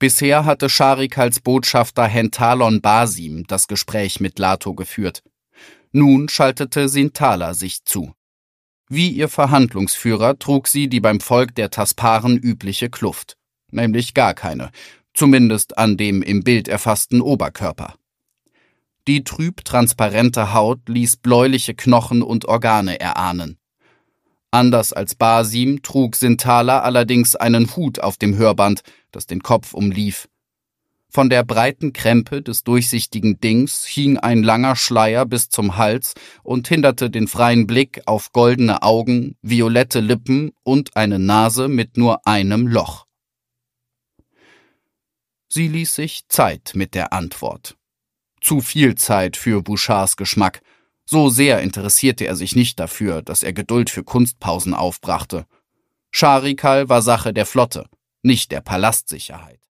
Bisher hatte Scharikals Botschafter Hentalon Basim das Gespräch mit Lato geführt. Nun schaltete Sintala sich zu. Wie ihr Verhandlungsführer trug sie die beim Volk der Tasparen übliche Kluft, nämlich gar keine, zumindest an dem im Bild erfassten Oberkörper. Die trüb transparente Haut ließ bläuliche Knochen und Organe erahnen. Anders als Basim trug Sintala allerdings einen Hut auf dem Hörband, das den Kopf umlief. Von der breiten Krempe des durchsichtigen Dings hing ein langer Schleier bis zum Hals und hinderte den freien Blick auf goldene Augen, violette Lippen und eine Nase mit nur einem Loch. Sie ließ sich Zeit mit der Antwort. Zu viel Zeit für Bouchards Geschmack. So sehr interessierte er sich nicht dafür, dass er Geduld für Kunstpausen aufbrachte. Scharikal war Sache der Flotte, nicht der Palastsicherheit.